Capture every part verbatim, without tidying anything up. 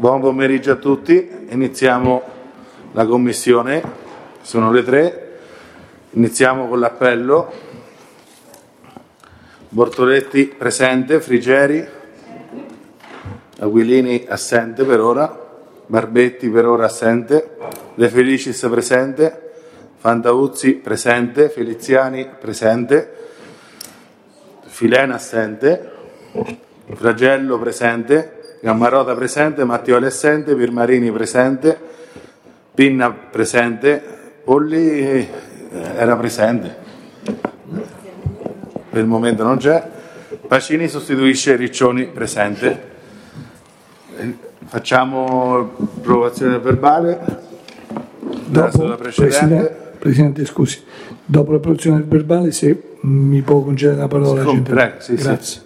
Buon pomeriggio a tutti, iniziamo la commissione, sono le tre, iniziamo con l'appello. Bortoletti presente, Frigeri, Aquilini assente per ora, Barbetti per ora assente, De Felicis presente, Fantauzzi presente, Feliziani presente, Filena assente, Fragello presente, Gammarota presente, Mattioli assente, Pirmarini presente, Pinna presente, Polli era presente, per il momento non c'è, Pacini sostituisce Riccioni presente. Facciamo approvazione del verbale della seduta precedente. Presidente, Presidente, scusi, dopo l'approvazione del verbale, se mi può concedere la parola. Sì, prego, sì, grazie. Sì.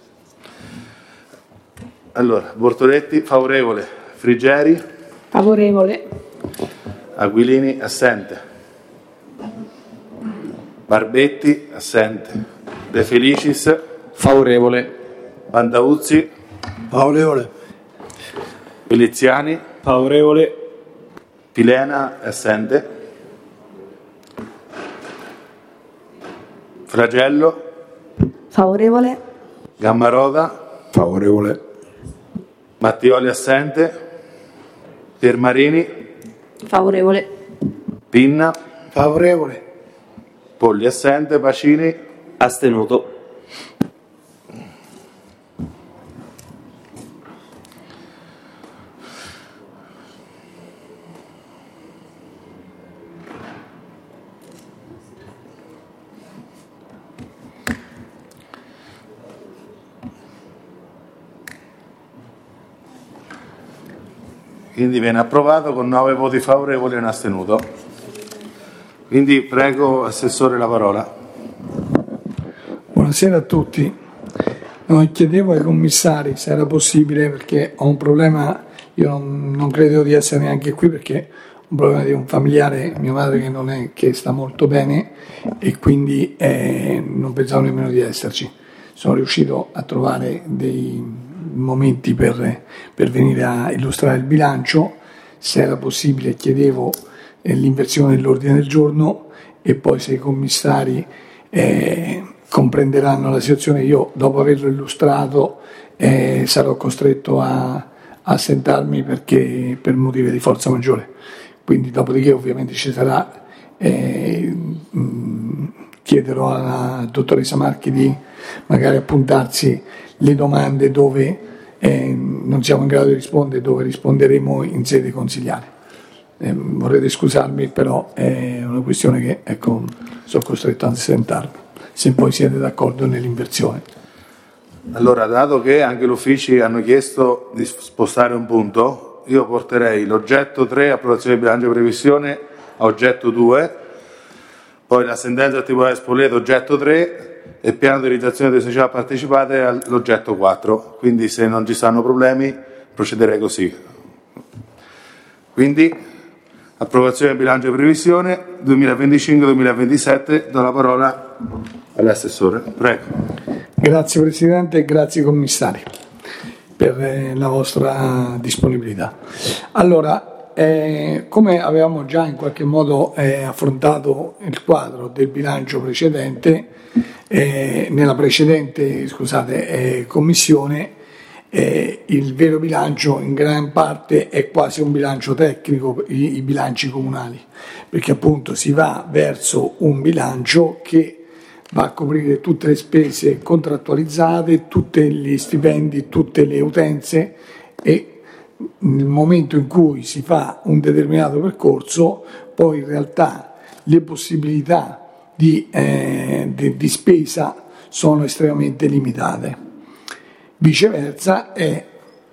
Allora, Bortoletti favorevole, Frigeri favorevole, Aquilini assente, Barbetti assente, De Felicis favorevole, Pantauzzi favorevole, Feliziani favorevole, Filena assente, Fragello favorevole, Gammarota favorevole, Mattioli assente, Piermarini favorevole, Pinna favorevole, Polli assente, Pacini astenuto. Quindi viene approvato con nove voti favorevoli e un astenuto. Quindi prego Assessore la parola. Buonasera a tutti. No, chiedevo ai commissari se era possibile, perché ho un problema, io non, non credo di essere neanche qui perché ho un problema di un familiare, mia madre che non è, che sta molto bene e quindi eh, non pensavo nemmeno di esserci. Sono riuscito a trovare dei momenti per, per venire a illustrare il bilancio. Se era possibile chiedevo eh, l'inversione dell'ordine del giorno e poi se i commissari eh, comprenderanno la situazione, io dopo averlo illustrato eh, sarò costretto a, a assentarmi perché per motivi di forza maggiore, quindi dopodiché ovviamente ci sarà eh, mh, chiederò alla dottoressa Marchi di magari appuntarsi le domande dove eh, non siamo in grado di rispondere, dove risponderemo in sede consiliare. Eh, vorrete scusarmi, però è una questione che ecco, sono costretto a assentarmi, se poi siete d'accordo nell'inversione. Allora, dato che anche gli uffici hanno chiesto di spostare un punto, io porterei l'oggetto tre, approvazione del bilancio di previsione, a oggetto due, poi la sentenza del Tribunale Spoleto, oggetto tre, e piano di realizzazione delle società partecipate all'oggetto quattro. Quindi se non ci saranno problemi procederei così. Quindi approvazione del bilancio di previsione duemilaventicinque duemilaventisette, do la parola all'assessore. Prego. Grazie Presidente e grazie commissari per eh, la vostra disponibilità. Allora, Eh, come avevamo già in qualche modo eh, affrontato il quadro del bilancio precedente, eh, nella precedente scusate, eh, commissione, eh, il vero bilancio in gran parte è quasi un bilancio tecnico, i, i bilanci comunali, perché appunto si va verso un bilancio che va a coprire tutte le spese contrattualizzate, tutti gli stipendi, tutte le utenze e nel momento in cui si fa un determinato percorso, poi in realtà le possibilità di, eh, di, di spesa sono estremamente limitate. Viceversa è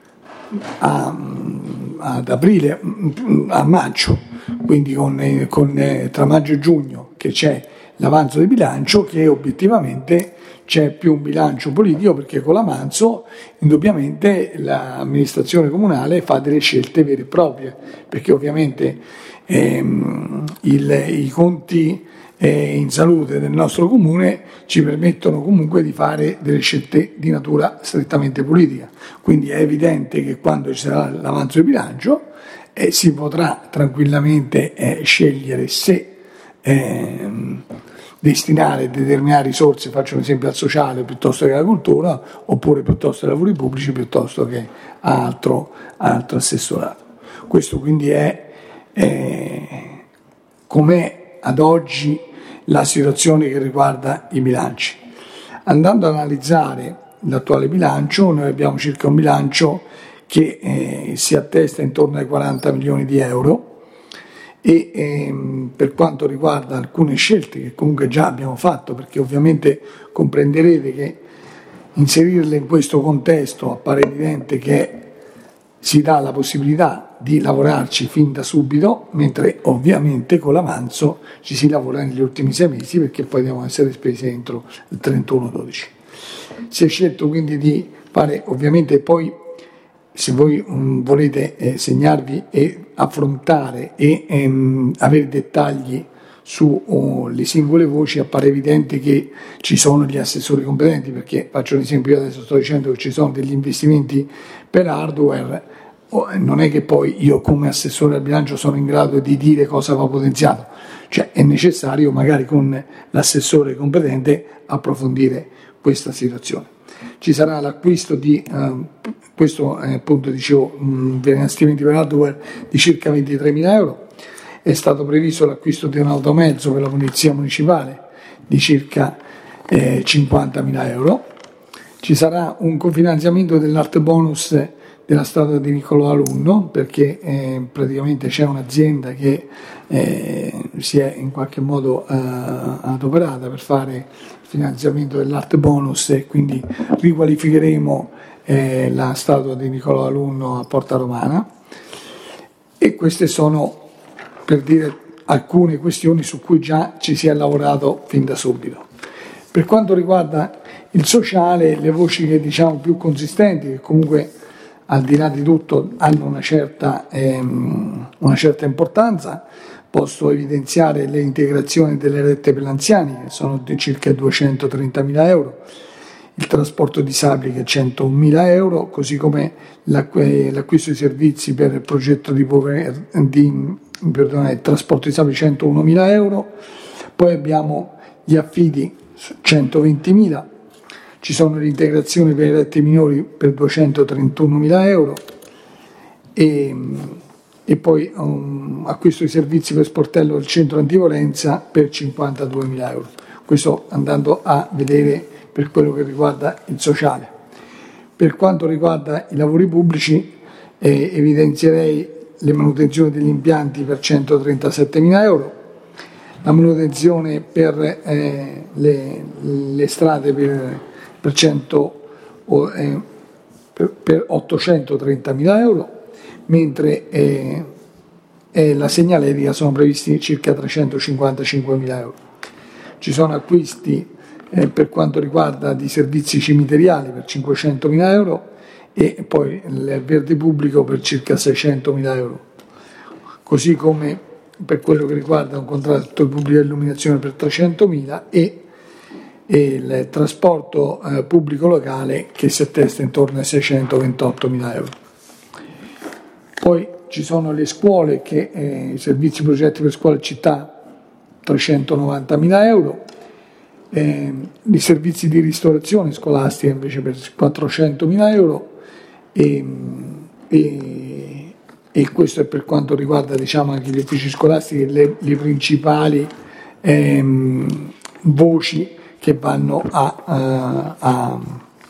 a, ad aprile, a maggio, quindi con, con, tra maggio e giugno che c'è l'avanzo di bilancio, che obiettivamente c'è più un bilancio politico, perché con l'avanzo indubbiamente l'amministrazione comunale fa delle scelte vere e proprie, perché ovviamente ehm, il, i conti eh, in salute del nostro comune ci permettono comunque di fare delle scelte di natura strettamente politica. Quindi è evidente che quando ci sarà l'avanzo di bilancio eh, si potrà tranquillamente eh, scegliere se eh, destinare determinate risorse, faccio un esempio, al sociale piuttosto che alla cultura, oppure piuttosto ai lavori pubblici piuttosto che a altro, altro assessorato. Questo quindi è eh, com'è ad oggi la situazione che riguarda i bilanci. Andando ad analizzare l'attuale bilancio, noi abbiamo circa un bilancio che eh, si attesta intorno ai quaranta milioni di euro e ehm, per quanto riguarda alcune scelte che comunque già abbiamo fatto, perché ovviamente comprenderete che inserirle in questo contesto appare evidente che si dà la possibilità di lavorarci fin da subito, mentre ovviamente con l'avanzo ci si lavora negli ultimi sei mesi perché poi devono essere spese entro il trentuno dodici. Si è scelto quindi di fare, ovviamente poi se voi um, volete eh, segnarvi e affrontare e ehm, avere dettagli sulle uh, singole voci, appare evidente che ci sono gli assessori competenti, perché faccio un esempio, io adesso sto dicendo che ci sono degli investimenti per hardware, oh, non è che poi io come assessore al bilancio sono in grado di dire cosa va potenziato, cioè è necessario magari con l'assessore competente approfondire questa situazione. Ci sarà l'acquisto di, eh, questo eh, appunto dicevo, mh, investimenti per hardware di circa ventitremila euro, è stato previsto l'acquisto di un automezzo per la polizia municipale di circa eh, cinquantamila euro, ci sarà un cofinanziamento dell'art bonus della strada di Niccolò Alunno, perché eh, praticamente c'è un'azienda che eh, si è in qualche modo eh, adoperata per fare il finanziamento dell'art bonus e quindi riqualificheremo eh, la statua di Niccolò Alunno a Porta Romana. E queste sono, per dire, alcune questioni su cui già ci si è lavorato fin da subito. Per quanto riguarda il sociale, le voci che diciamo più consistenti, che comunque al di là di tutto hanno una certa, ehm, una certa importanza, posso evidenziare le integrazioni delle rette per gli anziani, che sono di circa duecentotrentamila euro, il trasporto disabili che è centomila euro, così come l'acquisto di servizi per il progetto di, di perdonate, trasporto disabili centounomila euro, poi abbiamo gli affidi centoventimila, ci sono le integrazioni per i redditi minori per duecentotrentunomila euro e, e poi um, acquisto di servizi per sportello del centro antiviolenza per cinquantaduemila euro. Questo andando a vedere per quello che riguarda il sociale. Per quanto riguarda i lavori pubblici eh, evidenzierei le manutenzioni degli impianti per centotrentasettemila euro, la manutenzione per eh, le, le strade per Per, cento, eh, per, per ottocentotrentamila euro, mentre eh, eh, la segnaletica sono previsti circa trecentocinquantacinquemila euro. Ci sono acquisti eh, per quanto riguarda di servizi cimiteriali per cinquecentomila euro e poi il verde pubblico per circa seicentomila euro, così come per quello che riguarda un contratto di pubblica illuminazione per trecentomila e e il trasporto eh, pubblico locale che si attesta intorno ai seicentoventottomila euro. Poi ci sono le scuole, che eh, i servizi progetti per scuole e città trecentonovantamila euro, eh, i servizi di ristorazione scolastica invece per quattrocentomila euro e, e, e questo è per quanto riguarda diciamo anche gli uffici scolastici, le, le principali ehm, voci che vanno a, a,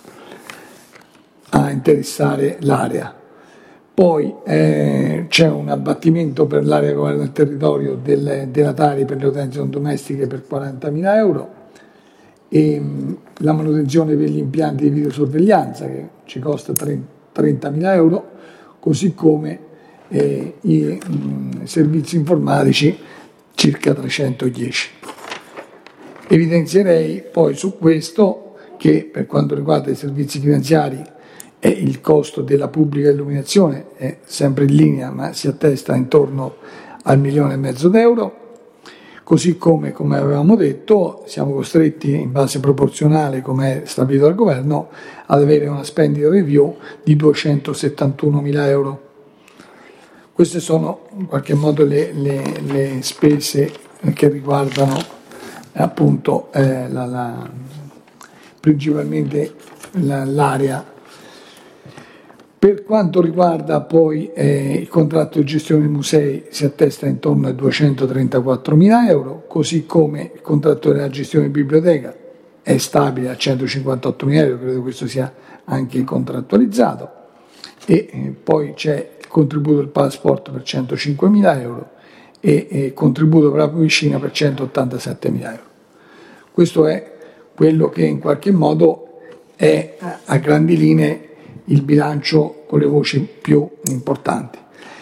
a interessare l'area. Poi eh, c'è un abbattimento per l'area che riguarda il territorio del, della Tari per le utenze non domestiche per quarantamila euro e mh, la manutenzione per gli impianti di videosorveglianza che ci costa trentamila euro, così come eh, i mh, servizi informatici circa trecentodieci. Evidenzierei poi su questo che per quanto riguarda i servizi finanziari e il costo della pubblica illuminazione è sempre in linea, ma si attesta intorno al milione e mezzo d'euro, così come, come avevamo detto, siamo costretti in base proporzionale, come è stabilito dal governo, ad avere una spending review di duecentosettantunomila euro. Queste sono in qualche modo le, le, le spese che riguardano appunto eh, la, la, principalmente la, l'area. Per quanto riguarda poi eh, il contratto di gestione dei musei, si attesta intorno ai duecentotrentaquattromila euro, così come il contratto della gestione di biblioteca è stabile a centocinquantottomila euro, credo questo sia anche contrattualizzato, e eh, poi c'è il contributo del passport per centocinquemila euro e il contributo per la piscina per centottantasettemila euro. Questo è quello che in qualche modo è a grandi linee il bilancio con le voci più importanti.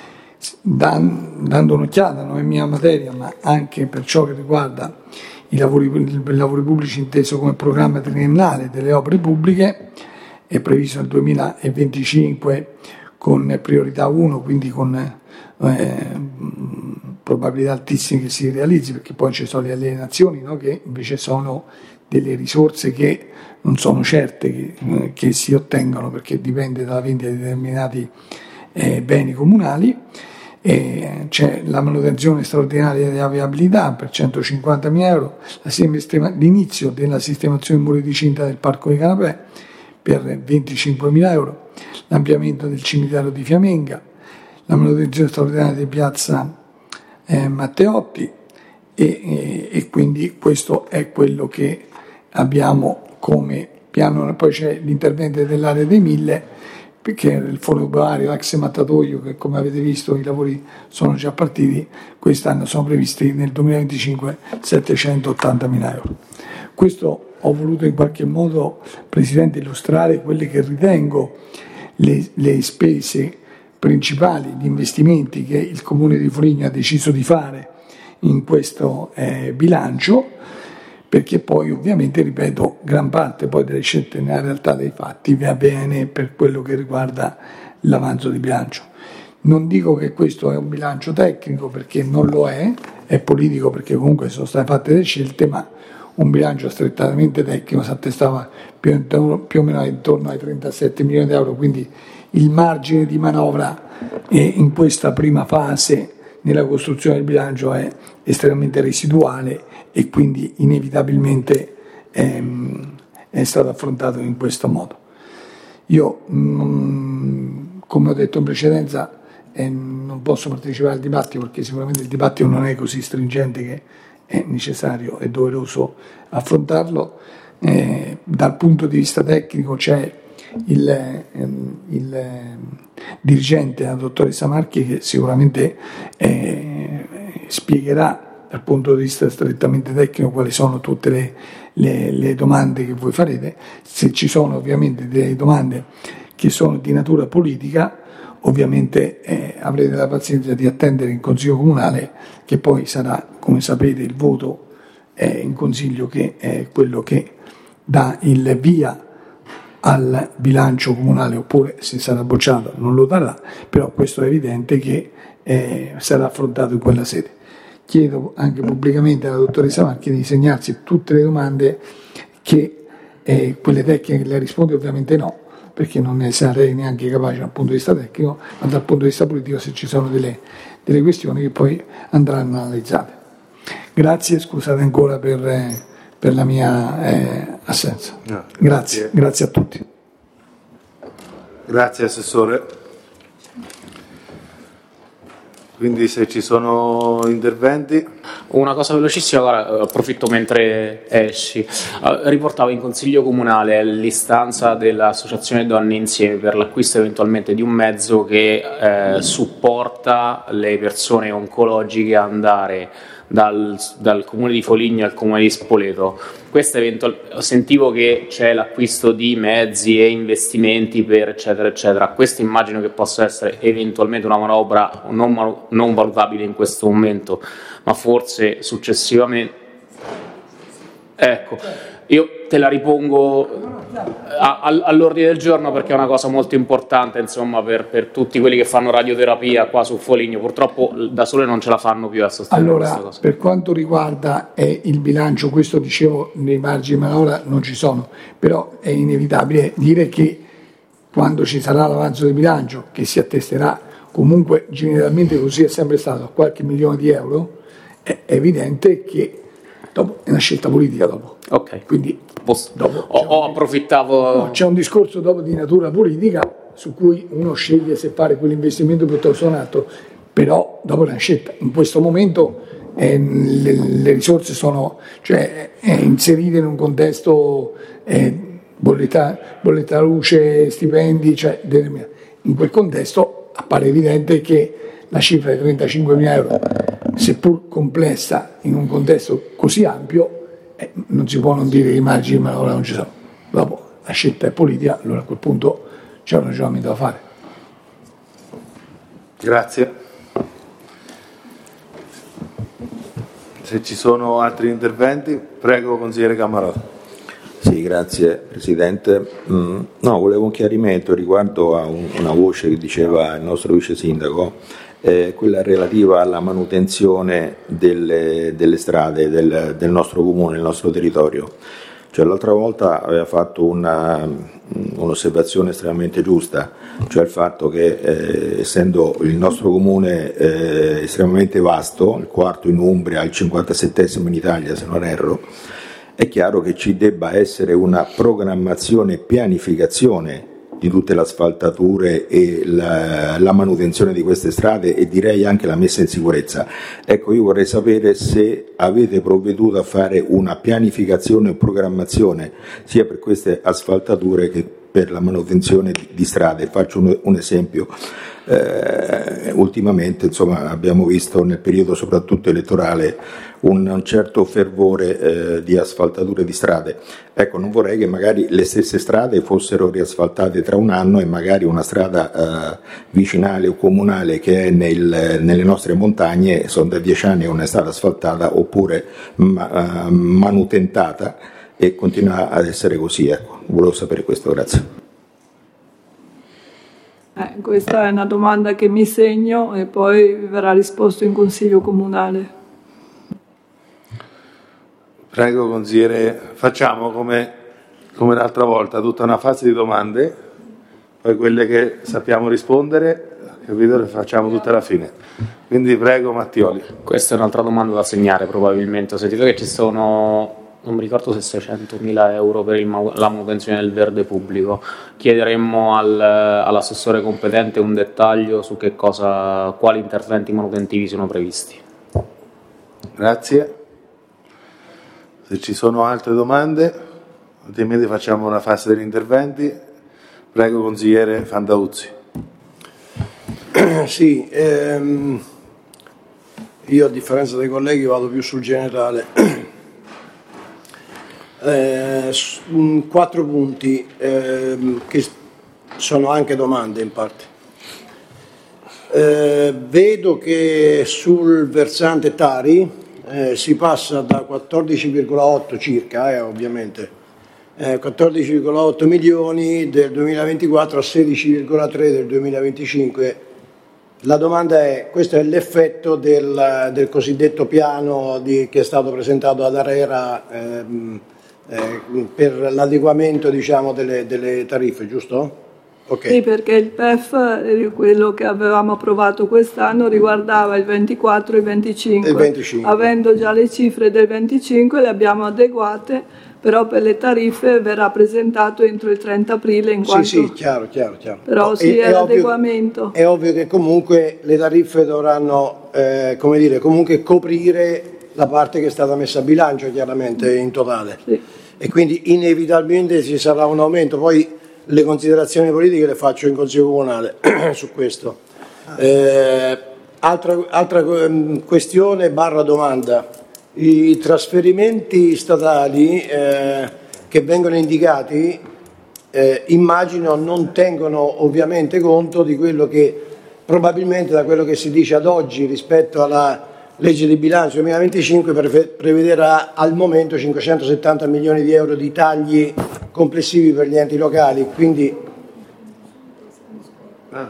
Dan, dando un'occhiata, non è mia materia, ma anche per ciò che riguarda i lavori, i lavori pubblici inteso come programma triennale delle opere pubbliche, è previsto nel duemilaventicinque con priorità uno, quindi con eh, probabilità altissime che si realizzi, perché poi ci sono le alienazioni, no, che invece sono delle risorse che non sono certe che, che si ottengono, perché dipende dalla vendita di determinati eh, beni comunali. E c'è la manutenzione straordinaria della viabilità per centocinquantamila euro, la l'inizio della sistemazione dei muri di cinta del Parco di Canapè per venticinquemila euro, l'ampliamento del cimitero di Fiamenga, la manutenzione straordinaria di piazza eh, Matteotti e, e, e quindi questo è quello che abbiamo come piano. Poi c'è l'intervento dell'area dei mille, perché il fonobrario, l'axe mattatoio, che come avete visto i lavori sono già partiti, quest'anno sono previsti nel duemilaventicinque settecentottantamila euro. Questo ho voluto in qualche modo, Presidente, illustrare quelle che ritengo le, le spese principali, gli investimenti che il Comune di Foligno ha deciso di fare in questo eh, bilancio, perché poi ovviamente, ripeto, gran parte poi delle scelte nella realtà dei fatti vi avviene per quello che riguarda l'avanzo di bilancio. Non dico che questo è un bilancio tecnico, perché non lo è, è politico perché comunque sono state fatte delle scelte, ma un bilancio strettamente tecnico si attestava più, intorno, più o meno intorno ai trentasette milioni di euro, quindi il margine di manovra eh, in questa prima fase nella costruzione del bilancio è estremamente residuale e quindi inevitabilmente ehm, è stato affrontato in questo modo. Io, mh, come ho detto in precedenza, eh, non posso partecipare al dibattito perché sicuramente il dibattito non è così stringente che è necessario e doveroso affrontarlo. Eh, dal punto di vista tecnico c'è il, ehm, il eh, dirigente, la dottoressa Marchi, che sicuramente eh, spiegherà dal punto di vista strettamente tecnico quali sono tutte le, le, le domande che voi farete. Se ci sono ovviamente delle domande che sono di natura politica, ovviamente eh, avrete la pazienza di attendere in Consiglio Comunale, che poi sarà, come sapete, il voto eh, in Consiglio che è quello che dà il via al bilancio comunale, oppure se sarà bocciato non lo darà, però questo è evidente che eh, sarà affrontato in quella sede. Chiedo anche pubblicamente alla dottoressa Marchi di segnarsi tutte le domande che eh, quelle tecniche le risponde ovviamente no, perché non ne sarei neanche capace dal punto di vista tecnico, ma dal punto di vista politico se ci sono delle, delle questioni che poi andranno analizzate. Grazie, scusate ancora per, eh, per la mia eh, assenza. No, grazie. grazie, grazie a tutti. Grazie Assessore. Quindi se ci sono interventi. Una cosa velocissima, guarda, approfitto mentre esci. Riportavo in Consiglio Comunale l'istanza dell'Associazione Donne Insieme per l'acquisto eventualmente di un mezzo che eh, supporta le persone oncologiche a andare dal, dal Comune di Foligno al Comune di Spoleto. Questo eventual- sentivo che c'è l'acquisto di mezzi e investimenti per eccetera eccetera. Questo immagino che possa essere eventualmente una manovra non, mal- non valutabile in questo momento, ma forse successivamente. Ecco, io te la ripongo a, a, all'ordine del giorno perché è una cosa molto importante, insomma, per, per tutti quelli che fanno radioterapia qua su Foligno. Purtroppo da sole non ce la fanno più a sostenere allora, questa cosa. Per quanto riguarda eh, il bilancio, questo dicevo, nei margini di manovra non ci sono, però è inevitabile dire che quando ci sarà l'avanzo del bilancio, che si attesterà comunque generalmente, così è sempre stato, a qualche milione di euro, è evidente che dopo è una scelta politica dopo. Ok. Quindi Posso, dopo ho, ho approfittavo. No, c'è un discorso dopo di natura politica su cui uno sceglie se fare quell'investimento piuttosto che un altro, però dopo è una scelta. In questo momento eh, le, le risorse sono cioè, eh, inserite in un contesto eh, bolletta, bolletta luce, stipendi, cioè, in quel contesto appare evidente che la cifra di trentacinquemila euro, seppur complessa in un contesto così ampio, eh, non si può non dire che i margini di manovra non ci sono. Dopo la scelta è politica, allora a quel punto c'è un ragionamento da fare. Grazie. Se ci sono altri interventi, prego consigliere Cammarotto. Sì, grazie Presidente. Mm, no, volevo un chiarimento riguardo a un, una voce che diceva il nostro vice sindaco, eh, quella relativa alla manutenzione delle, delle strade del, del nostro comune, del nostro territorio. Cioè, l'altra volta aveva fatto una, un'osservazione estremamente giusta, cioè il fatto che eh, essendo il nostro comune eh, estremamente vasto, il quarto in Umbria, il cinquantasettesimo in Italia se non erro, è chiaro che ci debba essere una programmazione e pianificazione di tutte le asfaltature e la, la manutenzione di queste strade e direi anche la messa in sicurezza. Ecco, io vorrei sapere se avete provveduto a fare una pianificazione e programmazione sia per queste asfaltature che per la manutenzione di, di strade. Faccio un, un esempio. Eh, ultimamente insomma, abbiamo visto nel periodo soprattutto elettorale un, un certo fervore eh, di asfaltature di strade. Ecco, non vorrei che magari le stesse strade fossero riasfaltate tra un anno e magari una strada eh, vicinale o comunale che è nel, nelle nostre montagne sono da dieci anni che non è stata asfaltata oppure ma, uh, manutentata e continua ad essere così. Ecco, volevo sapere questo, grazie. Eh, questa è una domanda che mi segno e poi verrà risposto in Consiglio Comunale. Prego consigliere, facciamo come, come l'altra volta, tutta una fase di domande, poi quelle che sappiamo rispondere, capito, le facciamo tutte alla fine. Quindi prego Mattioli. Questa è un'altra domanda da segnare probabilmente. Ho sentito che ci sono, non mi ricordo se seicentomila euro per il, la manutenzione del verde pubblico. Chiederemmo al, all'assessore competente un dettaglio su che cosa, quali interventi manutentivi sono previsti. Grazie. Se ci sono altre domande, altrimenti facciamo una fase degli interventi. Prego consigliere Fantauzzi. Sì, ehm, io a differenza dei colleghi vado più sul generale. Eh, quattro punti ehm, che sono anche domande in parte. Eh, vedo che sul versante Tari Eh, si passa da quattordici virgola otto circa, eh, ovviamente, eh, quattordici virgola otto milioni del duemilaventiquattro a sedici virgola tre del duemilaventicinque. La domanda è, questo è l'effetto del, del cosiddetto piano di, che è stato presentato ad Arera ehm, eh, per l'adeguamento, diciamo, delle, delle tariffe, giusto? Okay. Sì, perché il P E F, quello che avevamo approvato quest'anno, riguardava il ventiquattro e il venticinque. Il venticinque. Avendo già le cifre del venticinque le abbiamo adeguate, però per le tariffe verrà presentato entro il trenta aprile. In quanto... Sì, sì, chiaro, chiaro, chiaro. Però no, sì, è, è l'adeguamento. Ovvio, è ovvio che comunque le tariffe dovranno, eh, come dire, comunque coprire la parte che è stata messa a bilancio, chiaramente, in totale. Sì. E quindi inevitabilmente ci sarà un aumento. Poi le considerazioni politiche le faccio in Consiglio Comunale su questo. Eh, altra, altra questione barra domanda. I trasferimenti statali eh, che vengono indicati eh, immagino non tengono ovviamente conto di quello che probabilmente, da quello che si dice ad oggi rispetto alla legge di bilancio duemilaventicinque prevederà al momento cinquecentosettanta milioni di euro di tagli complessivi per gli enti locali, quindi ah,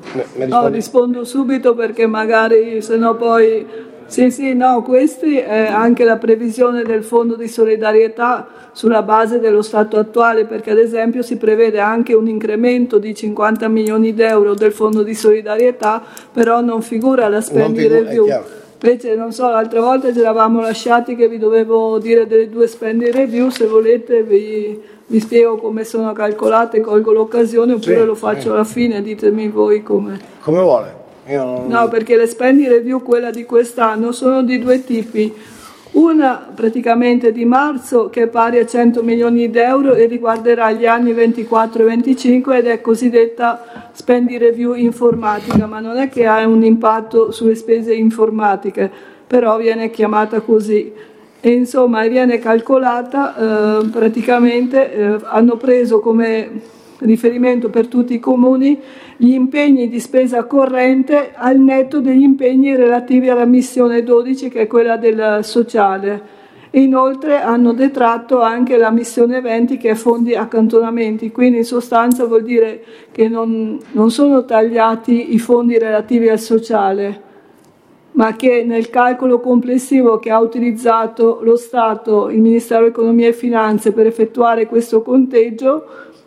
no, rispondo subito perché magari se no poi sì sì no, questi è anche la previsione del fondo di solidarietà sulla base dello stato attuale, perché ad esempio si prevede anche un incremento di cinquanta milioni di euro del fondo di solidarietà, però non figura la spending review. Invece, non so, l'altra volta ci eravamo lasciati che vi dovevo dire delle due spending review, se volete vi, vi spiego come sono calcolate, colgo l'occasione, oppure sì, lo faccio sì. alla fine, ditemi voi come. Come vuole. Io non... No, perché le spending review, quella di quest'anno, sono di due tipi. Una praticamente di marzo che è pari a cento milioni di euro e riguarderà gli anni ventiquattro e venticinque ed è cosiddetta spending review informatica, ma non è che ha un impatto sulle spese informatiche, però viene chiamata così. E insomma viene calcolata, eh, praticamente eh, hanno preso come riferimento per tutti i comuni gli impegni di spesa corrente al netto degli impegni relativi alla missione dodici, che è quella del sociale. E inoltre hanno detratto anche la missione venti, che è fondi accantonamenti, quindi in sostanza vuol dire che non, non sono tagliati i fondi relativi al sociale, ma che nel calcolo complessivo che ha utilizzato lo Stato, il Ministero dell'Economia e Finanze per effettuare questo conteggio,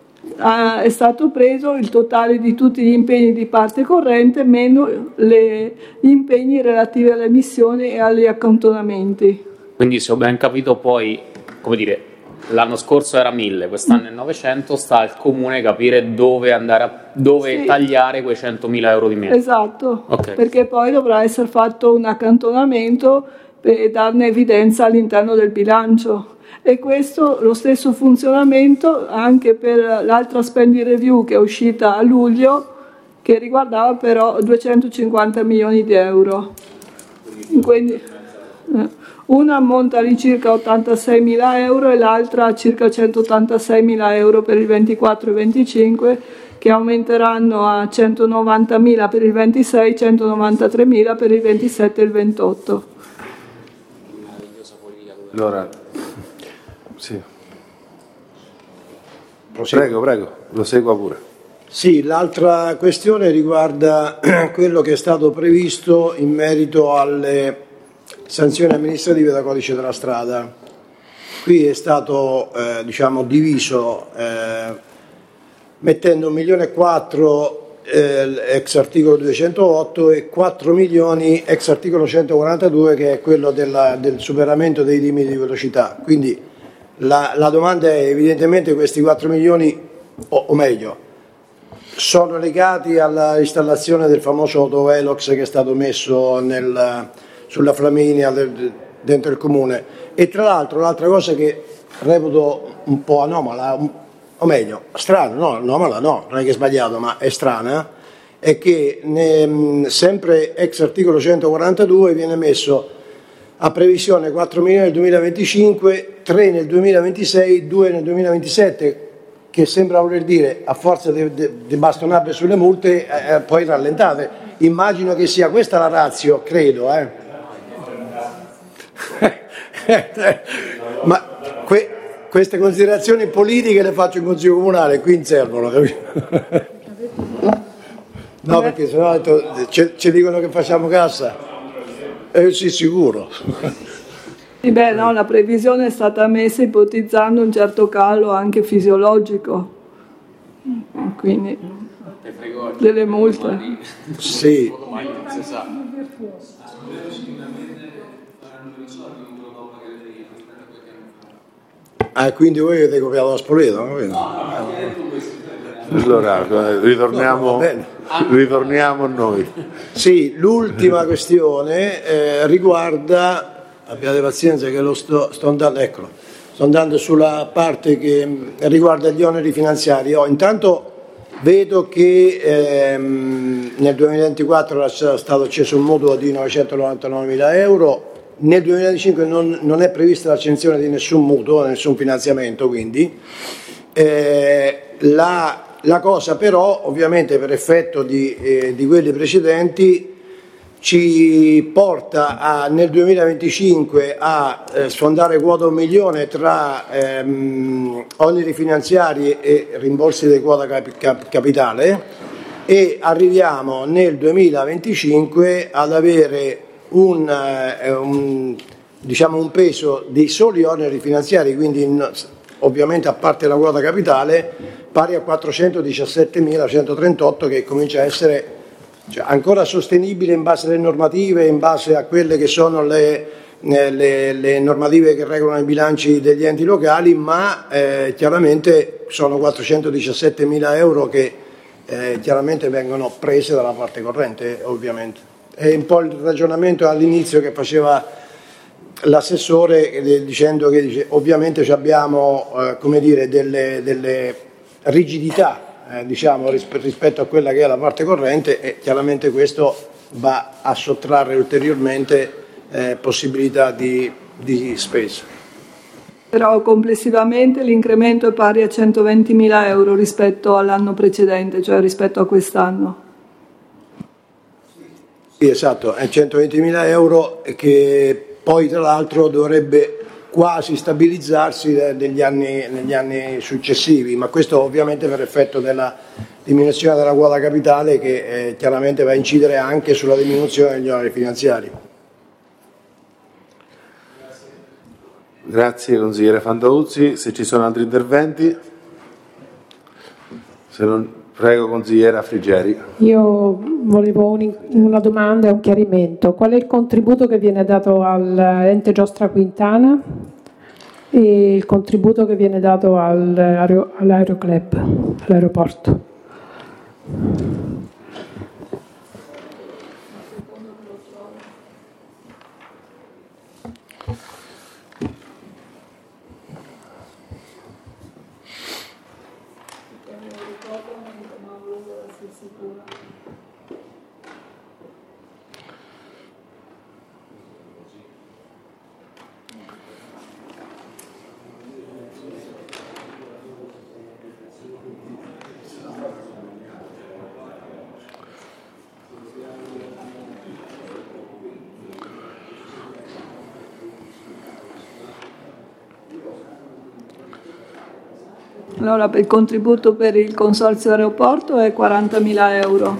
Uh, è stato preso il totale di tutti gli impegni di parte corrente meno le, gli impegni relativi alle missioni e agli accantonamenti. Quindi, se ho ben capito, poi, come dire, l'anno scorso era mille, quest'anno è novecento, sta al comune capire dove andare a, dove sì. tagliare quei centomila euro di meno. Esatto, okay. Perché poi dovrà essere fatto un accantonamento per darne evidenza all'interno del bilancio. E questo lo stesso funzionamento anche per l'altra spending review che è uscita a luglio, che riguardava però duecentocinquanta milioni di euro. Quindi, eh, una ammonta di circa ottantaseimila euro e l'altra a circa centottantaseimila euro per il ventiquattro e venticinque, che aumenteranno a centonovantamila per il ventisei, centonovantatremila per il ventisette e il ventotto. Allora, sì. Prego, prego, lo segua pure. Sì, l'altra questione riguarda quello che è stato previsto in merito alle sanzioni amministrative da codice della strada. Qui è stato eh, diciamo, diviso eh, mettendo un milione e quattro eh, ex articolo duecentootto e quattro milioni ex articolo centoquarantadue, che è quello della, del superamento dei limiti di velocità. Quindi La, la domanda è, evidentemente questi quattro milioni, o, o meglio, sono legati alla installazione del famoso autovelox che è stato messo nel, sulla Flaminia del, dentro il comune. E tra l'altro l'altra cosa che reputo un po' anomala, un, o meglio, strana, no, anomala no, non è che è sbagliato, ma è strana, è che ne, sempre ex articolo centoquarantadue viene messo a previsione quattro milioni nel duemilaventicinque, tre nel duemilaventisei, due nel duemilaventisette, che sembra voler dire a forza di bastonate sulle multe eh, poi rallentate. Immagino che sia questa la ratio, credo. Eh. Ma que, queste considerazioni politiche le faccio in Consiglio Comunale, qui non servono, capito? No, perché sennò ci dicono che facciamo cassa. Eh sì, sicuro. Sì, beh, no, la previsione è stata messa ipotizzando un certo calo anche fisiologico, quindi delle multe. Sì. Ah, quindi voi avete copiato la Spoleto? Allora, ritorniamo, no, ritorniamo a noi. Sì, l'ultima questione eh, riguarda, abbiate pazienza che lo sto, sto andando, eccolo, sto andando sulla parte che riguarda gli oneri finanziari. Oh, intanto vedo che ehm, nel duemilaventiquattro era stato acceso un mutuo di novecentonovantanovemila euro, nel duemilaventicinque non, non è prevista l'accensione di nessun mutuo, nessun finanziamento, quindi eh, la La cosa però, ovviamente per effetto di, eh, di quelli precedenti, ci porta a, nel duemilaventicinque a eh, sfondare quota un milione tra ehm, oneri finanziari e rimborsi di quota cap- cap- capitale, e arriviamo nel duemilaventicinque ad avere un, eh, un, diciamo un peso dei soli oneri finanziari, quindi in, ovviamente a parte la quota capitale, pari a quattrocentodiciassettemilacentotrentotto, che comincia a essere, cioè, ancora sostenibile in base alle normative, in base a quelle che sono le, le, le normative che regolano i bilanci degli enti locali, ma eh, chiaramente sono quattrocentodiciassettemila euro che eh, chiaramente vengono prese dalla parte corrente, ovviamente. È un po' il ragionamento all'inizio che faceva l'assessore, eh, dicendo che dice, ovviamente abbiamo eh, come dire, delle, delle rigidità Eh, diciamo rispetto a quella che è la parte corrente, e chiaramente questo va a sottrarre ulteriormente eh, possibilità di, di spesa. Però complessivamente l'incremento è pari a centoventimila euro rispetto all'anno precedente, cioè rispetto a quest'anno. Sì, esatto, è centoventimila euro che poi tra l'altro dovrebbe quasi stabilizzarsi negli anni, negli anni successivi, ma questo ovviamente per effetto della diminuzione della quota capitale, che eh, chiaramente va a incidere anche sulla diminuzione degli oneri finanziari. Grazie consigliere Fantauzzi. Se ci sono altri interventi, se non, prego consigliera Frigeri. Io volevo un, una domanda e un chiarimento. Qual è il contributo che viene dato all'ente Giostra Quintana e il contributo che viene dato al, all'Aeroclub, all'aeroporto? Allora, il contributo per il consorzio aeroporto è quarantamila euro.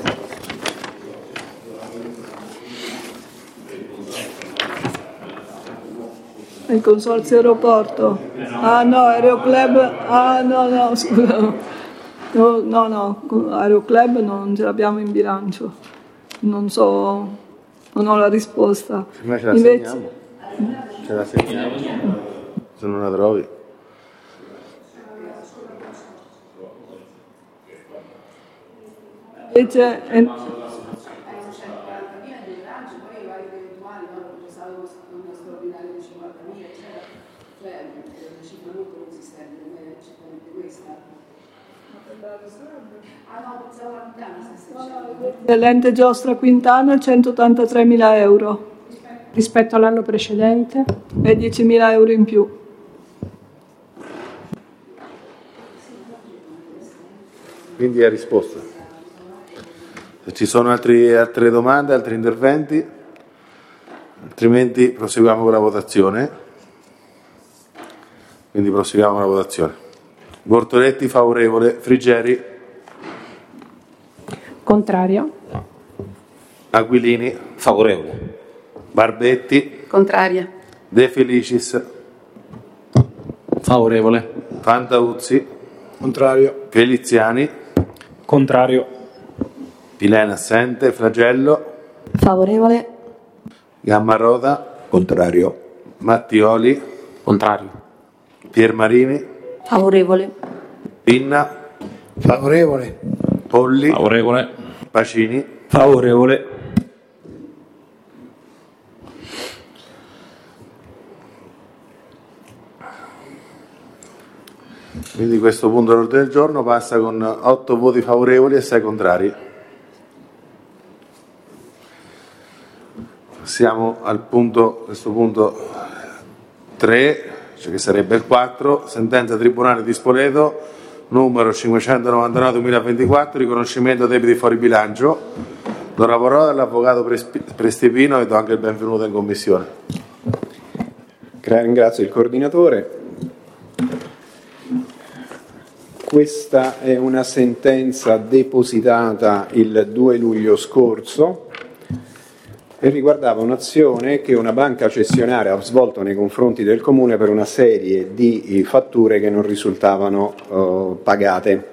Il consorzio aeroporto? Ah no, Aeroclub, ah no, no, scusa. No, no, no, Aeroclub non ce l'abbiamo in bilancio. Non so, non ho la risposta. Ma ce la Invece... segniamo? Ce la segniamo? Se non la trovi. Invece, eh, dell'ente Giostra Quintana centottantatremila euro rispetto all'anno precedente e diecimila euro in più. Quindi è risposta. Se ci sono altri, altre domande, altri interventi, altrimenti proseguiamo con la votazione. Quindi proseguiamo con la votazione. Bortoletti favorevole, Frigeri contrario, Aquilini favorevole, Barbetti Contraria. De Felicis Favorevole. Fantauzzi Contrario. Feliziani Contrario. Pilena assente, Flagello Favorevole. Gammaroda Contrario. Mattioli Contrario. Piermarini Favorevole. Pinna Favorevole. Polli Favorevole. Pacini favorevole, Quindi questo punto all'ordine del giorno passa con otto voti favorevoli e sei contrari. Siamo al punto, questo punto tre, cioè che sarebbe il quattro, sentenza Tribunale di Spoleto numero cinquecentonovantanove duemilaventiquattro, riconoscimento debiti fuori bilancio. Do la parola all'avvocato Prestipino e do anche il benvenuto in commissione. Ringrazio il coordinatore. Questa è una sentenza depositata il due luglio scorso e riguardava un'azione che una banca cessionaria ha svolto nei confronti del Comune per una serie di fatture che non risultavano eh, pagate.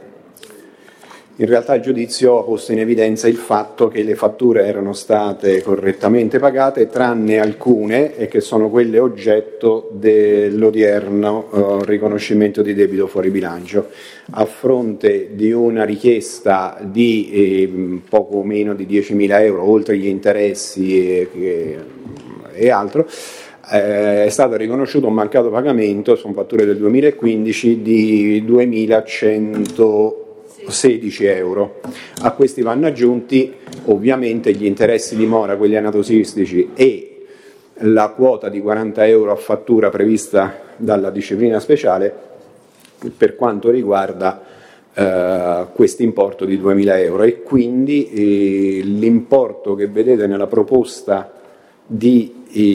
In realtà il giudizio ha posto in evidenza il fatto che le fatture erano state correttamente pagate, tranne alcune, e che sono quelle oggetto dell'odierno eh, riconoscimento di debito fuori bilancio, a fronte di una richiesta di eh, poco meno di diecimila euro, oltre gli interessi e, e, e altro. Eh, è stato riconosciuto un mancato pagamento, sono fatture del duemilaquindici, di duemilacentosedici euro. A questi vanno aggiunti ovviamente gli interessi di mora, quelli anatosistici, e la quota di quaranta euro a fattura prevista dalla disciplina speciale per quanto riguarda eh, questo importo di duemila euro, e quindi eh, l'importo che vedete nella proposta di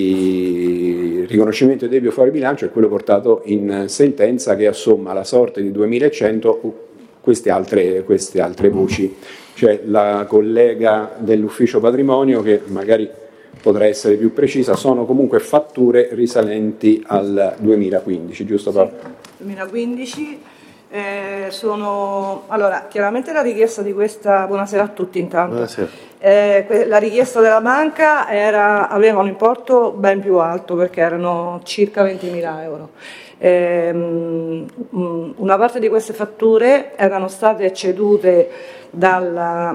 eh, riconoscimento di debito fuori bilancio è quello portato in sentenza, che assomma la sorte di duemilacento queste altre, queste altre voci. C'è la collega dell'ufficio patrimonio che magari potrà essere più precisa, sono comunque fatture risalenti al duemilaquindici, giusto Paolo? Sì, duemilaquindici eh, sono, allora chiaramente la richiesta di questa, buonasera a tutti intanto, Buonasera. Eh, la richiesta della banca era, aveva un importo ben più alto perché erano circa ventimila euro. Eh, una parte di queste fatture erano state cedute dalla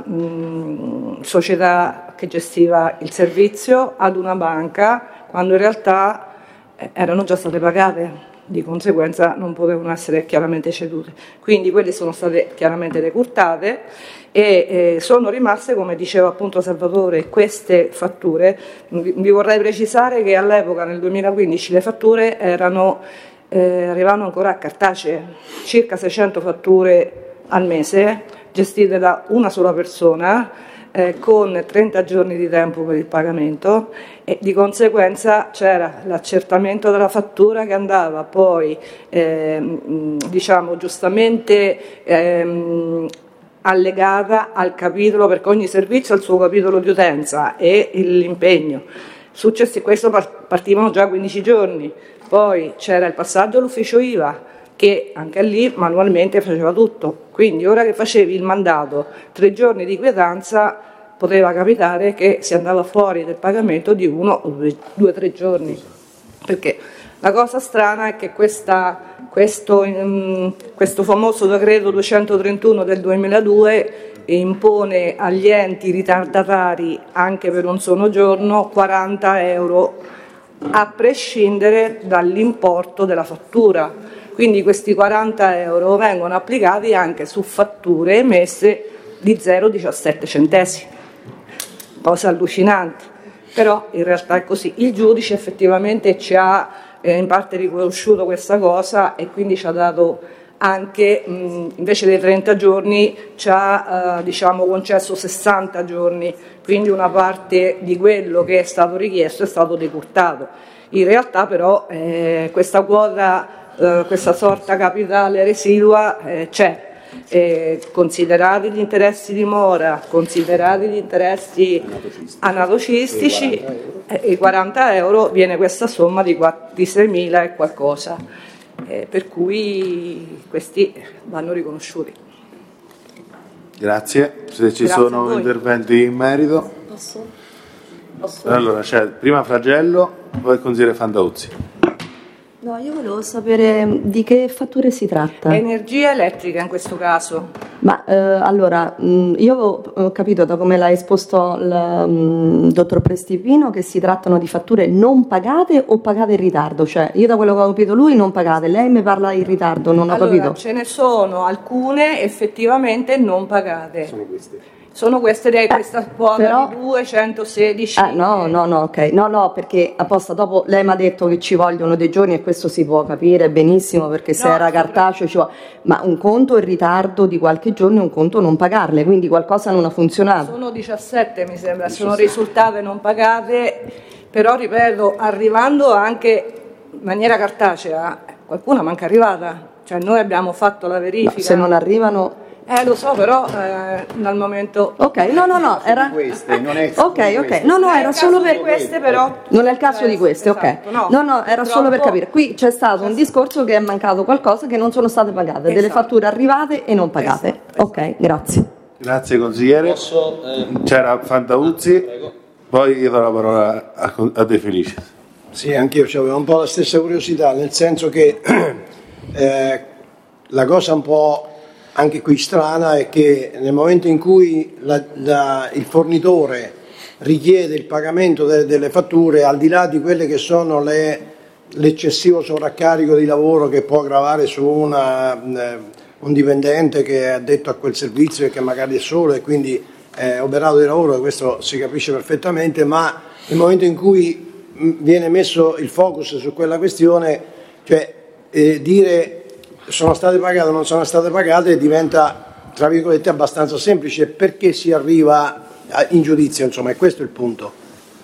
mh, società che gestiva il servizio ad una banca, quando in realtà eh, erano già state pagate, di conseguenza non potevano essere chiaramente cedute. Quindi quelle sono state chiaramente decurtate e eh, sono rimaste, come diceva appunto Salvatore, queste fatture. Vi, vi vorrei precisare che all'epoca, nel duemilaquindici, le fatture erano Eh, arrivavano ancora cartacee, circa seicento fatture al mese, gestite da una sola persona, eh, con trenta giorni di tempo per il pagamento, e di conseguenza c'era l'accertamento della fattura che andava poi, eh, diciamo giustamente, ehm, allegata al capitolo, perché ogni servizio ha il suo capitolo di utenza e l'impegno. Successi, questo partivano già quindici giorni. Poi c'era il passaggio all'ufficio I V A, che anche lì manualmente faceva tutto. Quindi ora che facevi il mandato, tre giorni di quietanza, poteva capitare che si andava fuori del pagamento di uno o due o tre giorni. Perché la cosa strana è che questa, questo, um, questo famoso decreto duecentotrentuno del duemiladue impone agli enti ritardatari, anche per un solo giorno, quaranta euro a prescindere dall'importo della fattura. Quindi questi quaranta euro vengono applicati anche su fatture emesse di zero virgola diciassette centesimi, cose allucinanti, però in realtà è così. Il giudice effettivamente ci ha eh, in parte riconosciuto questa cosa e quindi ci ha dato anche, mh, invece dei trenta giorni, ci ha eh, diciamo, concesso sessanta giorni, quindi una parte di quello che è stato richiesto è stato decurtato. In realtà però eh, questa quota, eh, questa sorta capitale residua eh, c'è, eh, considerati gli interessi di mora, considerati gli interessi anatocistici, e i quaranta euro viene questa somma di, di seimila e qualcosa. Eh, per cui questi vanno riconosciuti. Grazie. Se ci Grazie sono interventi in merito. Posso? Posso? Allora c'è prima Fragello, poi il consigliere Fantauzzi. No, io volevo sapere di che fatture si tratta. Energia elettrica in questo caso. Ma eh, allora, mh, io ho capito da come l'ha esposto il mh, dottor Prestipino che si trattano di fatture non pagate o pagate in ritardo, cioè io da quello che ho capito lui non pagate, lei mi parla in ritardo, non ho allora, capito. Ce ne sono alcune effettivamente non pagate. Sono queste. Sono queste lei, questa quota però- di duecentosedici. Ah, no, no, no, ok. No, no, perché apposta dopo lei mi ha detto che ci vogliono dei giorni e questo si può capire benissimo perché se No, era cartaceo ci vuole. Ma un conto in ritardo di qualche giorno e un conto non pagarle, quindi qualcosa non ha funzionato. Sono diciassette mi sembra, sono risultate non pagate, però ripeto, arrivando anche in maniera cartacea, qualcuna manca arrivata, cioè noi abbiamo fatto la No, verifica. se non arrivano. Eh lo so, però eh, dal momento... Ok, no, no, no, era. Queste, non è Ok, ok, no, no, Non è era il solo caso per. di queste però... Non è il caso di Eh, queste, esatto, ok. no. No, no, era solo per Purtroppo- capire. Qui c'è stato un discorso che è mancato qualcosa che non sono state pagate, delle Esatto. fatture arrivate e non pagate. Ok, grazie. Grazie consigliere. Posso, eh, C'era Fantauzzi, poi io do la parola a, a De Felicis. Sì, anch'io avevo un po' la stessa curiosità, nel senso che eh, la cosa un po' anche qui strana è che nel momento in cui la- la- il fornitore richiede il pagamento de- delle fatture, al di là di quelle che sono le- l'eccessivo sovraccarico di lavoro che può gravare su una, eh, un dipendente che è addetto a quel servizio e che magari è solo e quindi è operato di lavoro, questo si capisce perfettamente, ma nel momento in cui mh, viene messo il focus su quella questione, cioè eh, dire sono state pagate o non sono state pagate diventa tra virgolette abbastanza semplice perché si arriva a- in giudizio, insomma, e questo è il punto.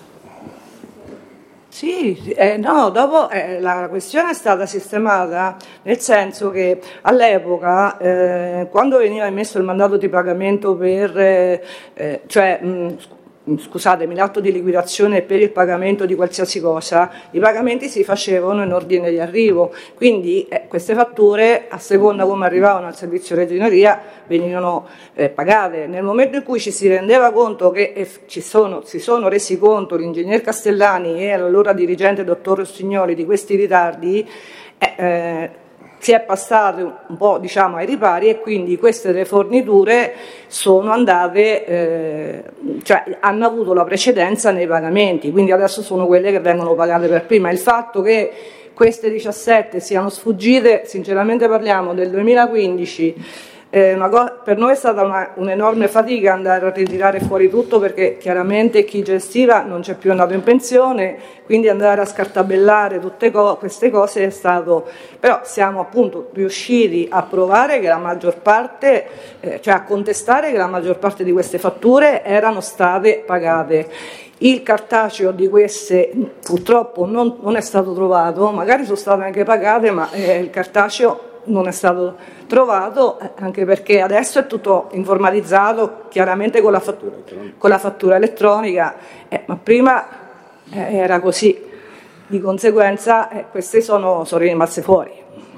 Sì, eh, no, dopo eh, la questione è stata sistemata nel senso che all'epoca, eh, quando veniva emesso il mandato di pagamento per, eh, eh, cioè, mh, sc- scusatemi, l'atto di liquidazione per il pagamento di qualsiasi cosa, i pagamenti si facevano in ordine di arrivo, quindi eh, queste fatture, a seconda come arrivavano al servizio ragioneria, venivano eh, pagate. Nel momento in cui ci si rendeva conto che eh, ci sono, si sono resi conto l'ingegner Castellani e l'allora dirigente dottor Rossignoli di questi ritardi, eh, eh, si è passati un po' diciamo ai ripari e quindi queste tre forniture sono andate, eh, cioè hanno avuto la precedenza nei pagamenti, quindi adesso sono quelle che vengono pagate per prima. Il fatto che queste diciassette siano sfuggite, sinceramente parliamo del duemilaquindici, eh, una co- per noi è stata una, un'enorme fatica andare a ritirare fuori tutto perché chiaramente chi gestiva non c'è più andato in pensione, quindi andare a scartabellare tutte co- queste cose è stato, però siamo appunto riusciti a provare che la maggior parte, eh, cioè a contestare che la maggior parte di queste fatture erano state pagate. Il cartaceo di queste purtroppo non, non è stato trovato, magari sono state anche pagate, ma eh, il cartaceo non è stato trovato, eh, anche perché adesso è tutto informatizzato, chiaramente con la fattura, con la fattura elettronica, eh, ma prima eh, era così, di conseguenza eh, queste sono, sono rimaste fuori.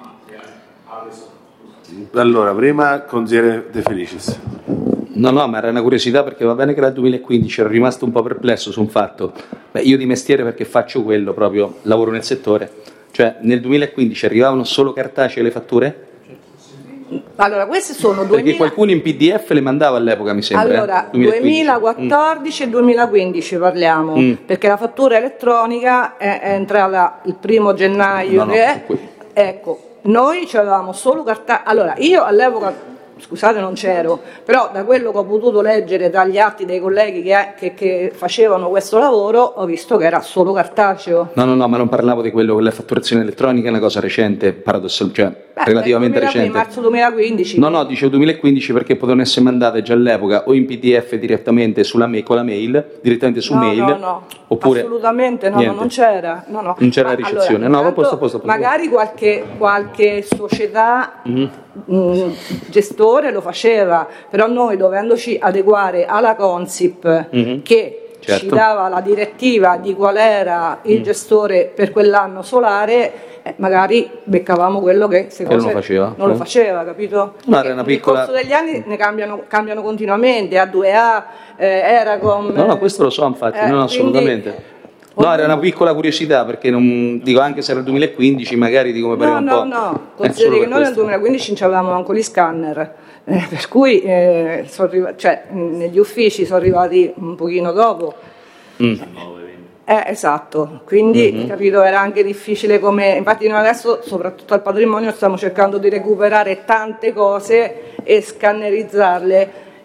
Allora, prima consigliere De Felicis. No, no, ma era una curiosità perché va bene che era il duemilaquindici, ero rimasto un po' perplesso su un fatto. Beh, io di mestiere perché faccio quello proprio, lavoro nel settore. Cioè, nel duemilaquindici arrivavano solo cartacee le fatture? Allora, queste sono Perché duemila qualcuno in P D F le mandava all'epoca, mi sembra. Allora, eh? duemilaquindici. duemilaquattordici e duemilaquindici parliamo, Mm. perché la fattura elettronica è, è entrata il primo gennaio. No, no, che è- qui. ecco, noi avevamo solo carta. Allora, io all'epoca, scusate non c'ero, però da quello che ho potuto leggere dagli atti dei colleghi che, che- che facevano questo lavoro, ho visto che era solo cartaceo. No, no, no, ma non parlavo di quello, che la fatturazione elettronica è una cosa recente, paradossal, cioè Beh, relativamente nel duemila recente. marzo duemilaquindici. No, no, dicevo duemilaquindici perché potevano essere mandate già all'epoca o in P D F direttamente sulla mail, con la mail, direttamente su no, mail, no, no, oppure assolutamente no, no, niente. non c'era, no, no. Non c'era Ma la ricezione. allora, No, a posto, intanto a posto, a posto. magari qualche, qualche società Mhm. mh, gestore lo faceva, però noi dovendoci adeguare alla Consip Mhm. che Certo. ci dava la direttiva di qual era il Mm. gestore per quell'anno solare, eh, magari beccavamo quello che, se Che non cose lo faceva, non lo eh. faceva, capito? No, era Perché una piccola- nel corso degli anni ne cambiano, cambiano continuamente, A due A, eh, Eracom. No, no, questo lo so infatti, eh, no, no, quindi- assolutamente. No, era una piccola curiosità perché non, dico anche se era il duemilaquindici magari dico come pareva No, un no, po'. no, Eh, consideri solo che per noi nel questo. duemilaquindici non avevamo ancora gli scanner, eh, per cui eh, sono arriva- cioè, mh, negli uffici sono arrivati un pochino dopo. Mm. Eh, esatto, quindi Mhm. capito, era anche difficile come, infatti noi adesso soprattutto al patrimonio stiamo cercando di recuperare tante cose e scannerizzarle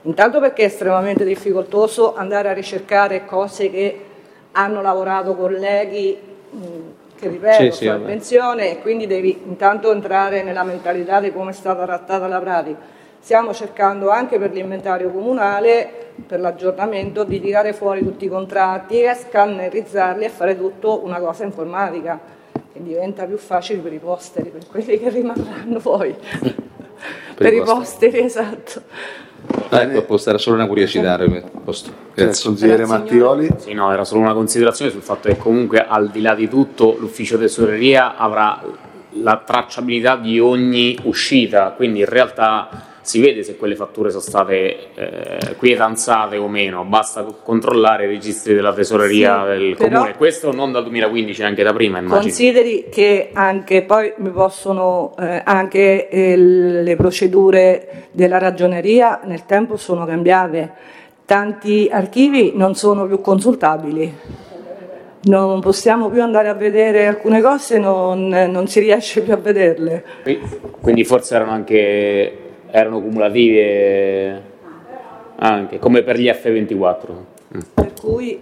Intanto perché è estremamente difficoltoso andare a ricercare cose che hanno lavorato colleghi mh, che ripeto, sì, sì, sono in pensione, e quindi devi intanto entrare nella mentalità di come è stata trattata la pratica. Stiamo cercando anche per l'inventario comunale, per l'aggiornamento, di tirare fuori tutti i contratti e scannerizzarli e fare tutto una cosa informatica, che diventa più facile per i posteri, per quelli che rimarranno poi. per, per i posteri, esatto. Ah, ecco, apposta, era solo una curiosità. Posto. Grazie. Consigliere Mattioli. Sì, no, era solo una considerazione sul fatto che comunque al di là di tutto l'ufficio tesoreria avrà la tracciabilità di ogni uscita, quindi in realtà si vede se quelle fatture sono state eh, quietanzate o meno, basta controllare i registri della tesoreria sì, del comune, questo non dal duemilaquindici, anche da prima immagino. Consideri che anche poi mi possono eh, anche eh, le procedure della ragioneria nel tempo sono cambiate, tanti archivi non sono più consultabili, non possiamo più andare a vedere alcune cose, non, non si riesce più a vederle. Quindi forse erano anche erano cumulative anche come per gli F ventiquattro. Per cui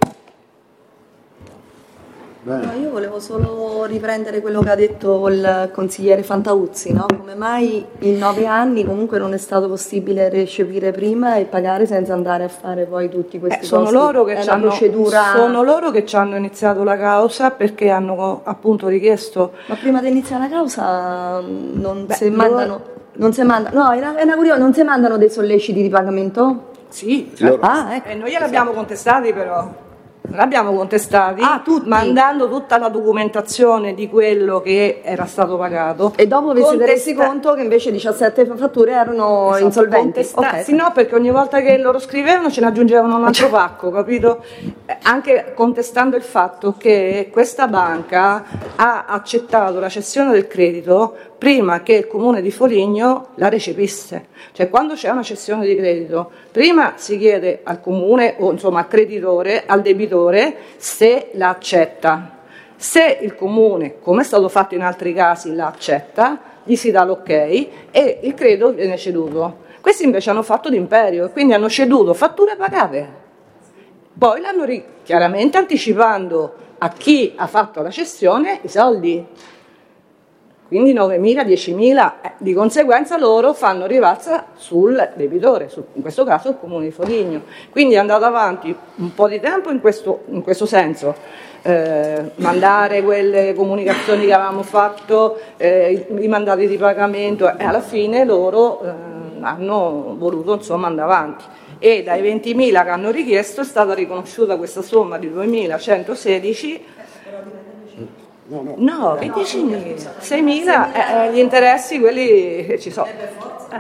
no, io volevo solo riprendere quello che ha detto il consigliere Fantauzzi, no? Come mai in nove anni comunque non è stato possibile recepire prima e pagare senza andare a fare poi tutti questi eh, sono costi? loro che è ci una hanno, procedura... sono loro che ci hanno iniziato la causa perché hanno appunto richiesto. Ma prima di iniziare la causa non Beh, si mandano... loro... Non si mandano, no, era, era curioso, non si mandano dei solleciti di pagamento? Sì, loro... ah, ecco. E noi gliel'abbiamo contestati però. L'abbiamo contestati ah, mandando tutta la documentazione di quello che era stato pagato. E dopo vi siete Contesta- resi conto che invece diciassette fatture erano esatto, insolventi? Contesta- okay. Sì, no, perché ogni volta che loro scrivevano ce ne aggiungevano un altro pacco, capito? Eh, anche contestando il fatto che questa banca ha accettato la cessione del credito prima che il comune di Foligno la recepisse. Cioè quando c'è una cessione di credito, prima si chiede al comune o insomma al creditore, al debitore, se la accetta. Se il comune, come è stato fatto in altri casi, la accetta, gli si dà l'ok e il credito viene ceduto. Questi invece hanno fatto d'imperio e quindi hanno ceduto fatture pagate. Poi l'hanno ri- chiaramente anticipando a chi ha fatto la cessione i soldi. Quindi novemila, diecimila, eh, di conseguenza loro fanno rivalsa sul debitore, su, in questo caso il comune di Foligno. Quindi è andato avanti un po' di tempo in questo, in questo senso, eh, mandare quelle comunicazioni che avevamo fatto, eh, i, i mandati di pagamento e alla fine loro eh, hanno voluto insomma andare avanti. E dai ventimila che hanno richiesto è stata riconosciuta questa somma di duemilacentosedici. No, no. No, venticinque, seimila, eh, gli interessi quelli che ci sono. Eh.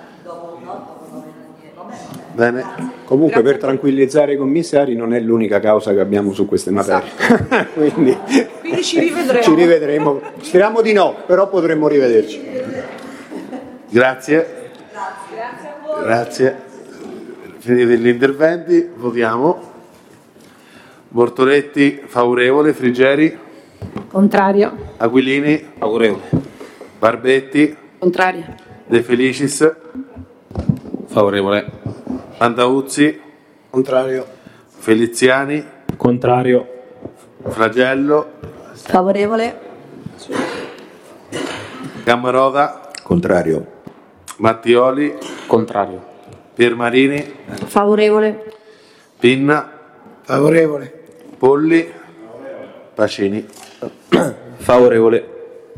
Bene. Comunque per tranquillizzare i commissari non è l'unica causa che abbiamo su queste materie. Esatto. Quindi, Quindi ci rivedremo. ci rivedremo. Speriamo di no, però potremmo rivederci. Grazie. Grazie a voi. Grazie. Finiti gli interventi, votiamo. Bortoletti favorevole, Frigeri, Contrario. Aquilini, Favorevole. Barbetti, Contrario. De Felicis, Favorevole. Pantauzzi, Contrario. Feliziani, Contrario. Flagello, Favorevole. Cammaroda, Contrario. Mattioli, Contrario. Piermarini, Favorevole. Pinna, Favorevole. Polli, Pacini. Favorevole.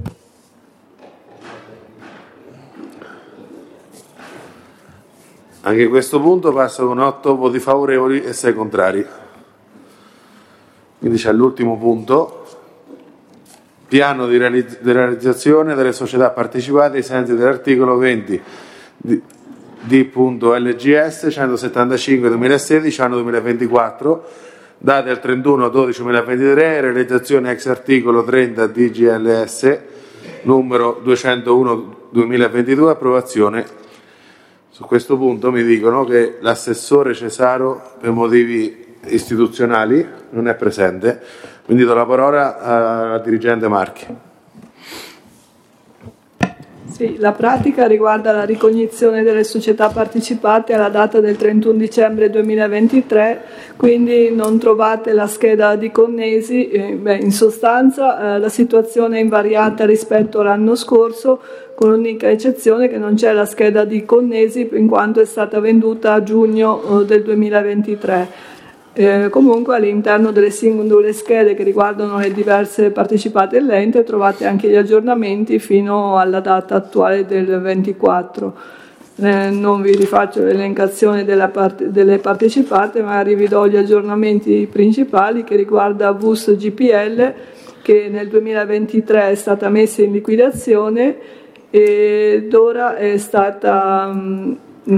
Anche questo punto passa con otto voti favorevoli e sei contrari. Quindi c'è l'ultimo punto. Piano di, realizz- di realizzazione delle società partecipate ai sensi dell'articolo venti di D.L G S centosettantacinque duemilasedici anno duemilaventiquattro, date al trentuno dodici duemilaventitré, realizzazione ex articolo trenta D G L S numero duecentouno duemilaventidue, approvazione. Su questo punto mi dicono che l'assessore Cesaro per motivi istituzionali non è presente, quindi do la parola alla dirigente Marchi. Sì, la pratica riguarda la ricognizione delle società partecipate alla data del trentuno dicembre duemilaventitré, quindi non trovate la scheda di Connesi. Eh, beh, in sostanza eh, la situazione è invariata rispetto all'anno scorso, con l'unica eccezione che non c'è la scheda di Connesi in quanto è stata venduta a giugno eh, del duemilaventitré. Eh, comunque all'interno delle singole schede che riguardano le diverse partecipate dell'ente trovate anche gli aggiornamenti fino alla data attuale del ventiquattro. Eh, non vi rifaccio l'elencazione della parte, delle partecipate, ma vi do gli aggiornamenti principali che riguarda V U S G P L, che nel duemilaventitré è stata messa in liquidazione ed ora è stata mh,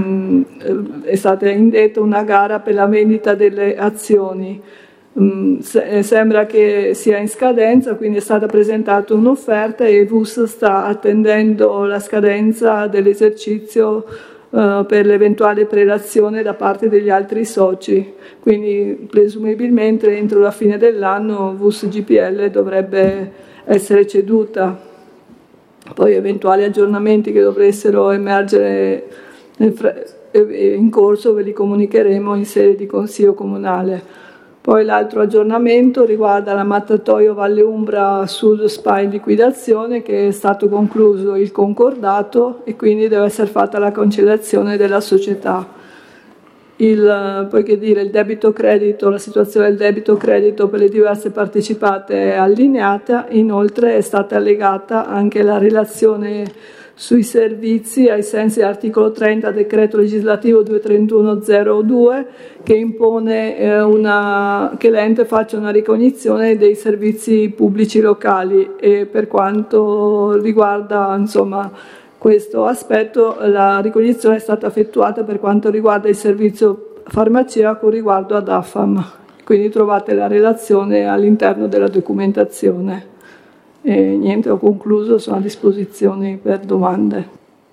è stata indetta una gara per la vendita delle azioni. Mm, se, sembra che sia in scadenza, quindi è stata presentata un'offerta e V U S sta attendendo la scadenza dell'esercizio uh, per l'eventuale prelazione da parte degli altri soci, quindi presumibilmente entro la fine dell'anno V U S G P L dovrebbe essere ceduta. Poi eventuali aggiornamenti che dovessero emergere in corso ve li comunicheremo in sede di Consiglio Comunale. Poi l'altro aggiornamento riguarda la Mattatoio Valle Umbra Sud S P A in liquidazione, che è stato concluso il concordato e quindi deve essere fatta la cancellazione della società. Il, poi che dire, il debito credito, la situazione del debito credito per le diverse partecipate è allineata, inoltre è stata allegata anche la relazione sui servizi ai sensi dell'articolo trenta decreto legislativo duecentotrentuno zero due che impone eh, una, che l'ente faccia una ricognizione dei servizi pubblici locali, e per quanto riguarda insomma questo aspetto la ricognizione è stata effettuata per quanto riguarda il servizio farmacia con riguardo ad A F A M, quindi trovate la relazione all'interno della documentazione. E niente, ho concluso, sono a disposizione per domande.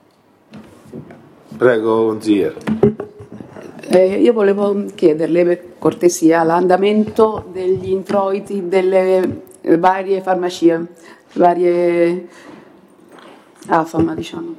Prego, consigliere. Eh, io volevo chiederle per cortesia l'andamento degli introiti delle varie farmacie, varie A F A M, diciamo.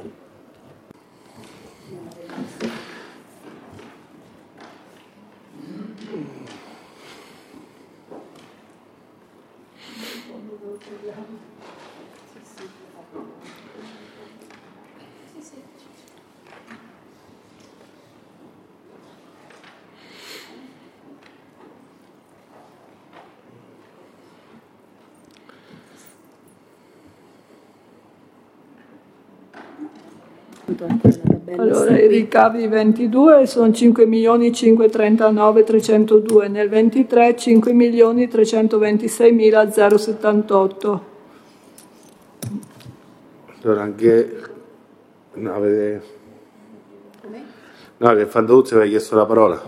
Allora, i ricavi ventidue sono cinque milioni cinquecentotrentanove mila trecentodue, nel ventitré cinque milioni trecentoventisei mila settantotto. Allora anche no, avete... no che Fantuzzi aveva chiesto la parola.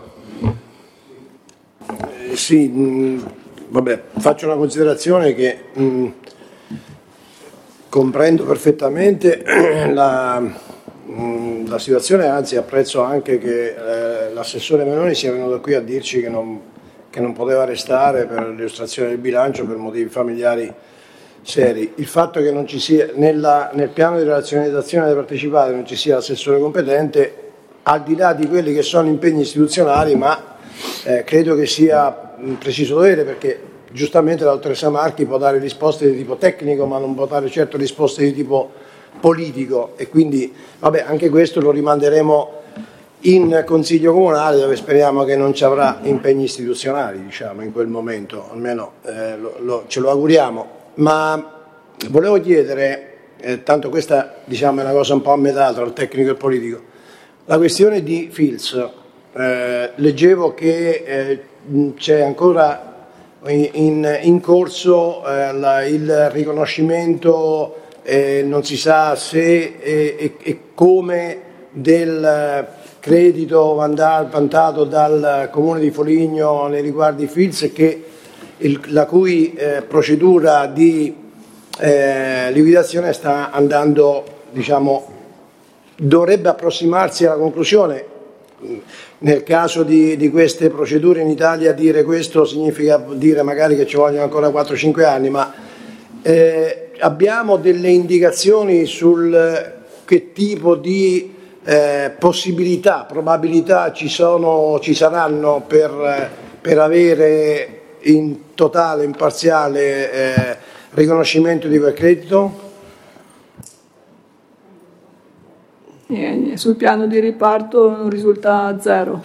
Eh, sì, mh, vabbè, faccio una considerazione che mh, comprendo perfettamente la la situazione, anzi apprezzo anche che eh, l'assessore Meloni sia venuto qui a dirci che non, che non poteva restare per l'illustrazione del bilancio per motivi familiari seri. Il fatto che non ci sia nella, nel piano di razionalizzazione delle partecipate non ci sia l'assessore competente, al di là di quelli che sono impegni istituzionali, ma eh, credo che sia un preciso dovere, perché giustamente la dottoressa Marchi può dare risposte di tipo tecnico ma non può dare certo risposte di tipo politico, e quindi vabbè, anche questo lo rimanderemo in Consiglio Comunale, dove speriamo che non ci avrà impegni istituzionali, diciamo, in quel momento, almeno eh, lo, lo, ce lo auguriamo. Ma volevo chiedere, eh, tanto questa diciamo è una cosa un po' a metà tra il tecnico e il politico, la questione di Fils, eh, leggevo che eh, c'è ancora in, in, in corso eh, la, il riconoscimento, Eh, non si sa se e, e, e come del credito vantato dal Comune di Foligno nei riguardi Fils, che il, la cui eh, procedura di eh, liquidazione sta andando, diciamo, dovrebbe approssimarsi alla conclusione. Nel caso di, di queste procedure in Italia dire questo significa dire magari che ci vogliono ancora quattro cinque anni, ma eh, abbiamo delle indicazioni sul che tipo di eh, possibilità, probabilità ci sono, ci saranno per, per avere in totale, in parziale eh, riconoscimento di quel credito? E sul piano di riparto non risulta zero.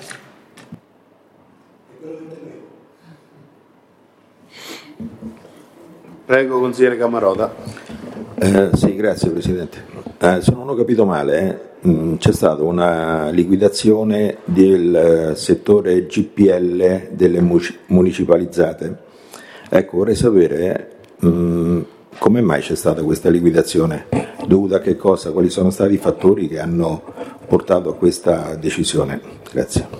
Prego, consigliere Cammarota. Eh, sì, grazie Presidente. Eh, se non ho capito male, eh, mh, c'è stata una liquidazione del eh, settore G P L delle mu- municipalizzate. Ecco, vorrei sapere mh, come mai c'è stata questa liquidazione, dovuta a che cosa, quali sono stati i fattori che hanno portato a questa decisione. Grazie.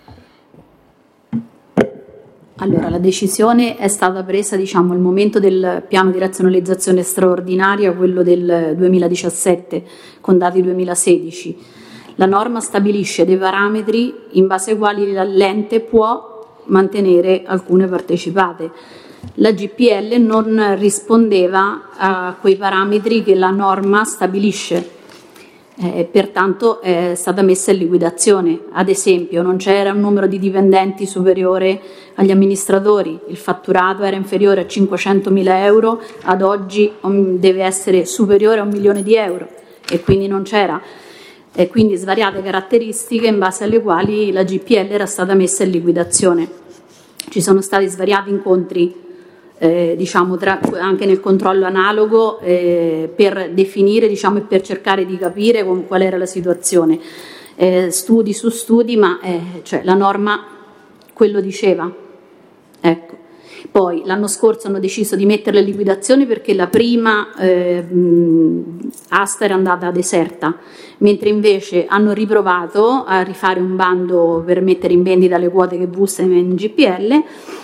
Allora, la decisione è stata presa, diciamo, al momento del piano di razionalizzazione straordinaria, quello del duemiladiciassette, con dati duemilasedici. La norma stabilisce dei parametri in base ai quali l'ente può mantenere alcune partecipate. La G P L non rispondeva a quei parametri che la norma stabilisce. Eh, pertanto è stata messa in liquidazione. Ad esempio, non c'era un numero di dipendenti superiore agli amministratori, il fatturato era inferiore a cinquecentomila euro, ad oggi um, deve essere superiore a un milione di euro e quindi non c'era. E quindi svariate caratteristiche in base alle quali la G P L era stata messa in liquidazione. Ci sono stati svariati incontri Eh, diciamo tra, anche nel controllo analogo eh, per definire, diciamo, e per cercare di capire con, qual era la situazione, eh, studi su studi, ma eh, cioè, la norma quello diceva. Ecco. Poi l'anno scorso hanno deciso di metterla in liquidazione perché la prima eh, mh, asta era andata deserta, mentre invece hanno riprovato a rifare un bando per mettere in vendita le quote che bussano in G P L.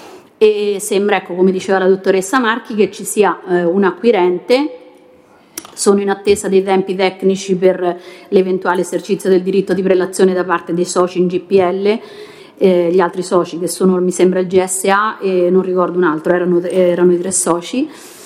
E sembra, ecco, come diceva la dottoressa Marchi, che ci sia eh, un acquirente. Sono in attesa dei tempi tecnici per l'eventuale esercizio del diritto di prelazione da parte dei soci in G P L, eh, gli altri soci che sono, mi sembra, il G S A e non ricordo un altro, erano, erano i tre soci,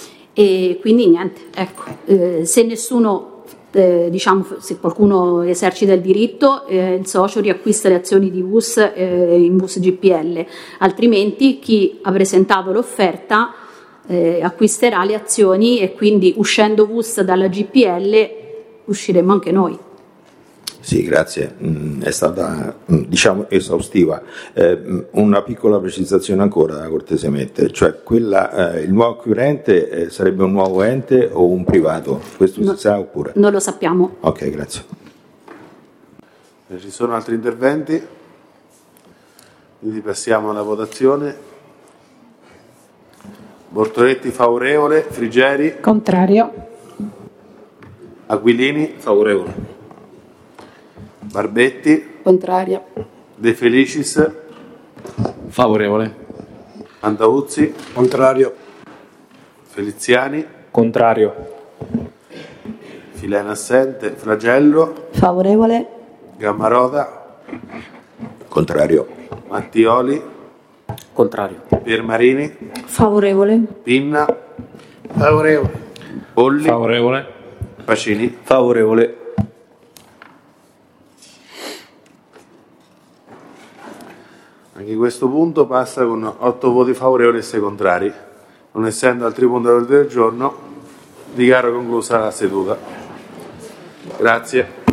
e quindi niente, ecco, eh, se nessuno Eh, diciamo, se qualcuno esercita il diritto, eh, il socio riacquista le azioni di V U S eh, in V U S G P L, altrimenti chi ha presentato l'offerta eh, acquisterà le azioni e quindi, uscendo V U S dalla G P L, usciremo anche noi. Sì, grazie, mm, è stata mm, diciamo esaustiva. Eh, una piccola precisazione ancora, cortesemente, cioè quella, eh, il nuovo acquirente eh, sarebbe un nuovo ente o un privato? Questo no, si sa oppure? Non lo sappiamo. Ok, grazie. Ci sono altri interventi? Quindi passiamo alla votazione. Bortoletti favorevole, Frigeri? Contrario. Aquilini? Favorevole. Barbetti? Contraria. De Felicis? Favorevole. Antauzzi? Contrario. Feliziani? Contrario. Filena assente. Flagello? Favorevole. Gammarota? Contrario. Mattioli? Contrario. Piermarini? Favorevole. Pinna? Favorevole. Polli? Favorevole. Pacini? Favorevole. Anche questo punto passa con otto voti favorevoli e sei contrari. Non essendo altri punti all'ordine del giorno, dichiaro conclusa la seduta. Grazie.